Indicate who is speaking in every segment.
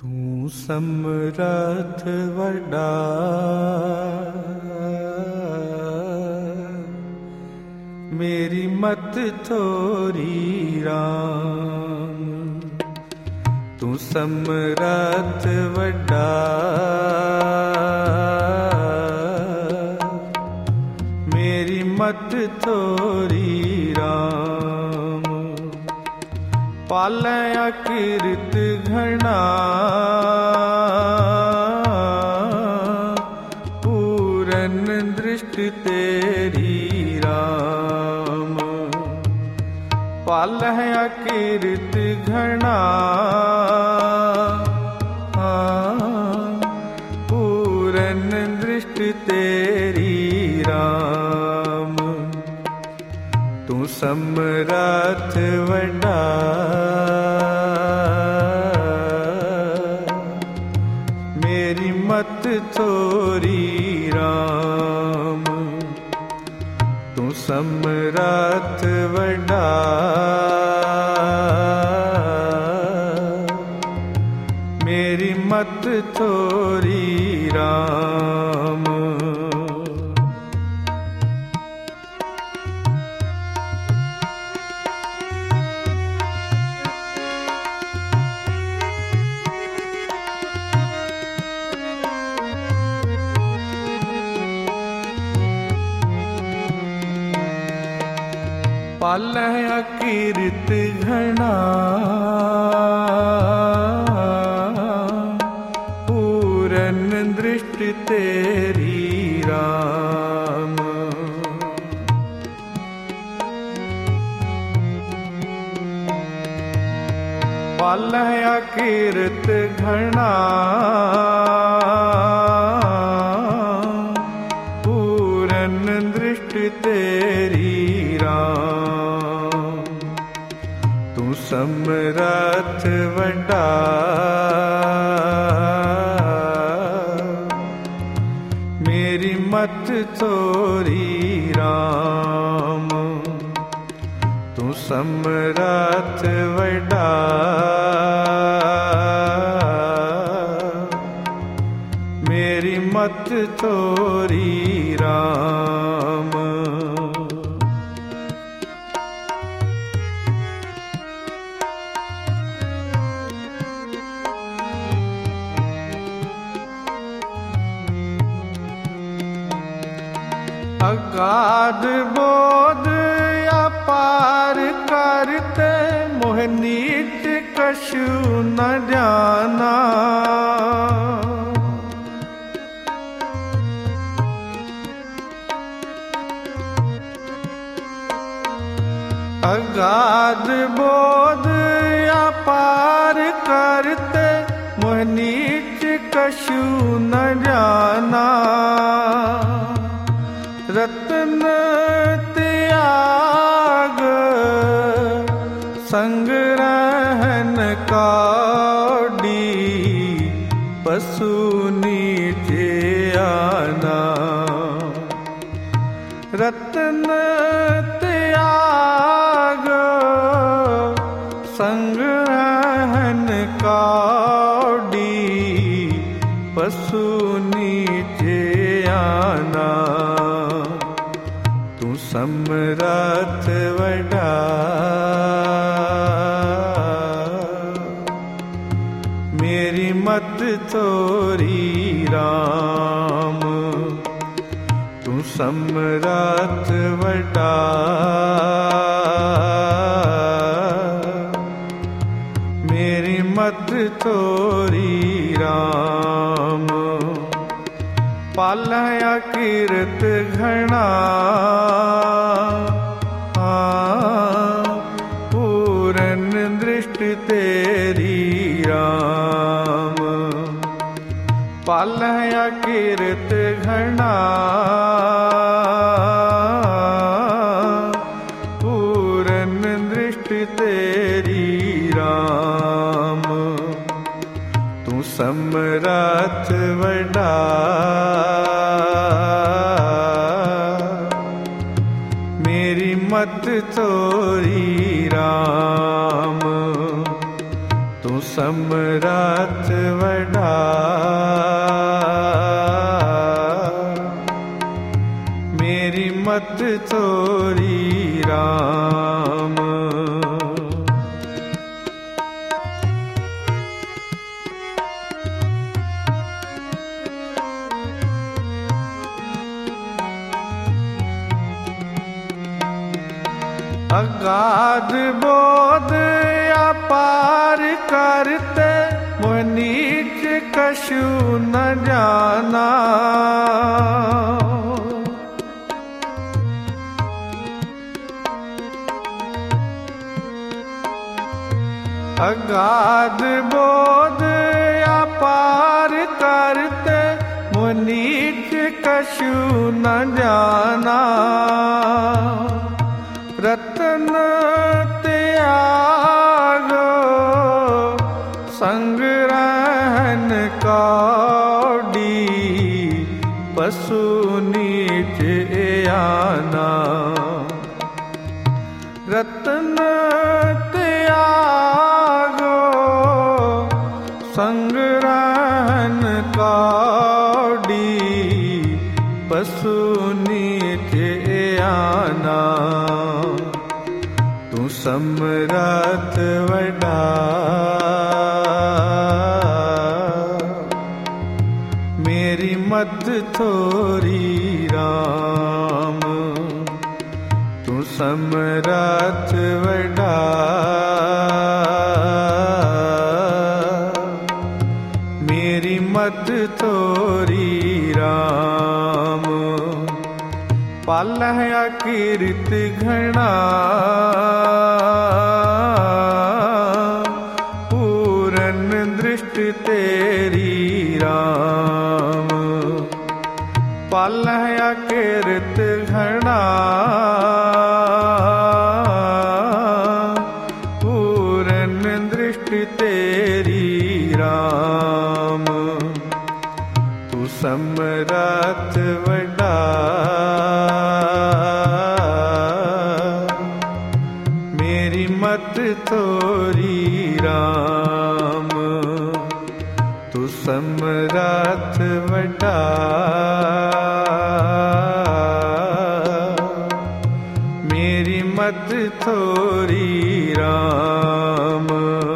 Speaker 1: तू समरथ वड्डा मेरी मत थोरी राम। तू समरथ वड्डा मेरी मत थोरी राम। पालै अकिरत घना पूरन दृष्टि तेरी राम। पालै अकिरत घना पूरन दृष्टि तेरी राम। तू समरथ वड्डा मेरी मत थोरी राम। तू समरथ वड्डा मेरी मत थोरी राम। पालै अकिरत घना पूरन दृष्टि तेरी राम। पालै अकिरत घना पूरन दृष्टि तेरी राम। तू समरथ वड्डा मेरी मत थोरी राम। तू समरथ वड्डा मेरी मत थोरी राम। अगाध बोध अपार करते मोह नीच कछु न जाना। अगाध बोध अपार करते मोह नीच कछु न जाना। रत्न त्याग संग रहन कौड़ी पशु नीचे आना। रत्न त्याग संग रहन कौड़ी पशु नीचे आना। तू समरथ वड्डा मेरी मत थोरी राम। तू समरथ वड्डा मेरी मत थोरी राम। पालै अकिरत घना पूरन दृष्टि तेरी राम। पालै अकिरत घना पूरन दृष्टि तेरी राम। तू समरथ वड्डा मेरी मत थोरी राम। तू समरथ वडा, मेरी मत थोरी राम। अगाध बोध अपार करते, मोह नीच कछु न जाना। अगाध बोध अपार करते, मोह नीच कछु न जाना। रतन त्यागो संग रहन कौड़ी, पशु नीच आना। रतन त्यागो संग रहन कौड़ी, पशु नीच आना। तू समरथ वडा, मेरी मत थोरी राम। तू समरथ वडा, मेरी मत थोरी राम। पालह अकीर्त घना, पूरन दृष्टि तेरी राम। पालह अकीर्त घना, पूरन दृष्टि तेरी राम। तू समरथ वडा, मेरी मत थोरी राम। तू समरथ वडा, मेरी मत थोरी राम।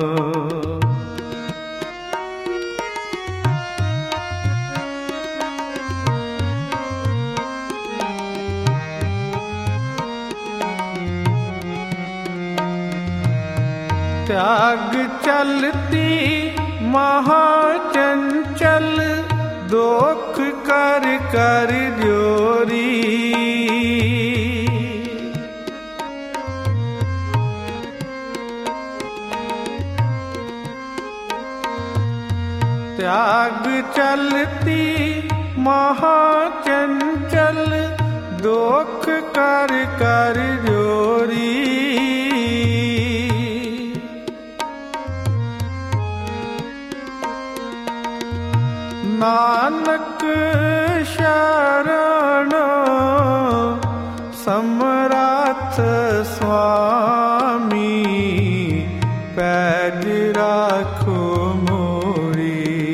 Speaker 1: त्याग चलती महाचंचल, दोख कर कर जोरी। त्याग चलती महाचंचल, दोख कर कर जोरी। नानक शरण समरथ स्वामी, पैज राखो मोरी।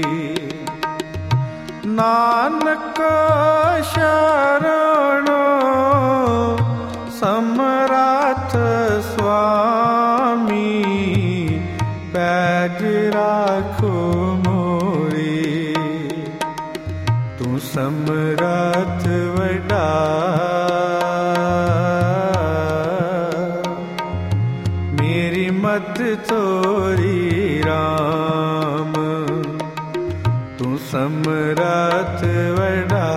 Speaker 1: नानक शरण समरथ स्वामी, पैज राखो मोरी। तू समरथ वडा, मेरी मत थोरी राम। तू समरथ वडा,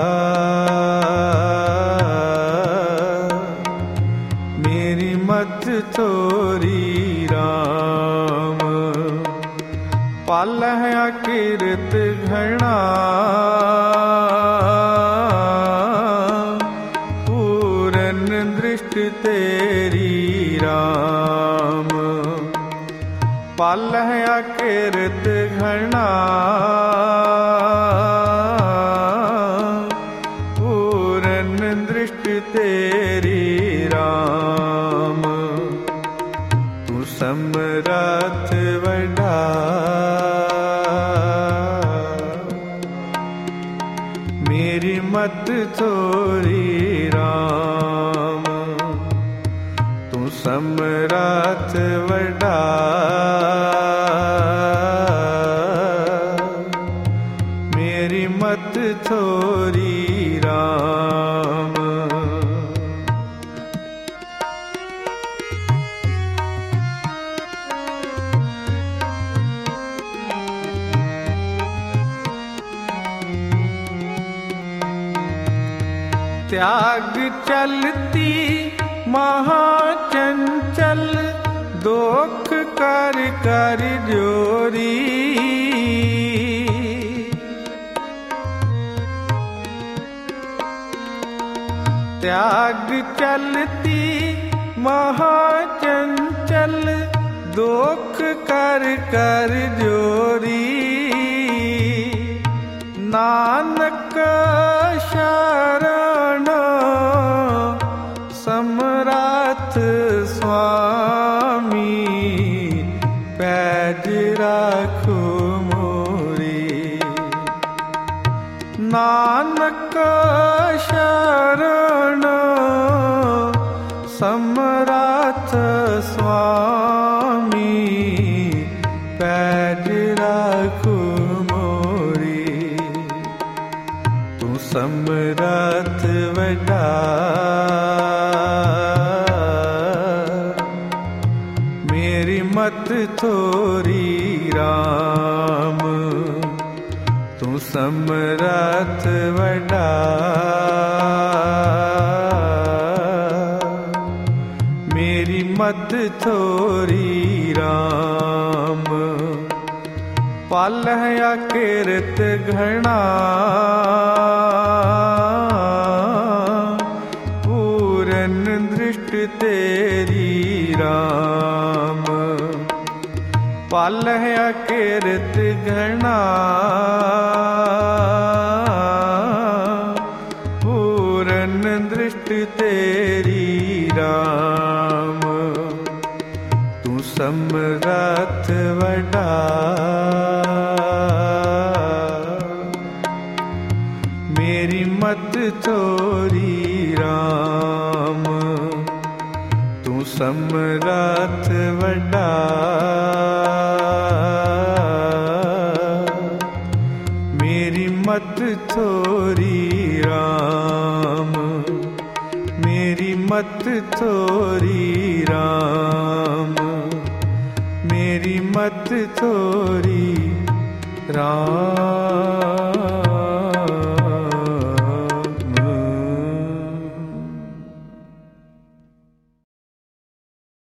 Speaker 1: मेरी मत थोरी राम। पालह अकीर्त घना, पूरन दृष्टि तेरी राम। पालह अकीर्त घना, पूरन दृष्टि तेरी राम। तू समरथ वडा, मत थोरी राम। तू समरथ वडा, मेरी मत थोरी राम। त्याग चलती महाचंचल, दोख कर कर जोरी। त्याग चलती महाचंचल, दोख कर कर जोरी। नानक शरण समरथ स्वामी, पैज राखो मोरी। नानक शरण समरथ स्वामी, पैज राखो मोरी। तू समरथ वडा, मेरी मत थोरी राम। तू समरथ वडा, मेरी मत थोरी राम। पल है किरत घना, पूरन दृष्टि तेरी राम। पल है किरत घना, पूरन दृष्टि तेरी राम। तू समरथ वडा, मेरी मत थोरी राम। तू समरथ वडा, मेरी मत थोरी राम। मेरी मत थोरी राम। मेरी मत थोरी राम।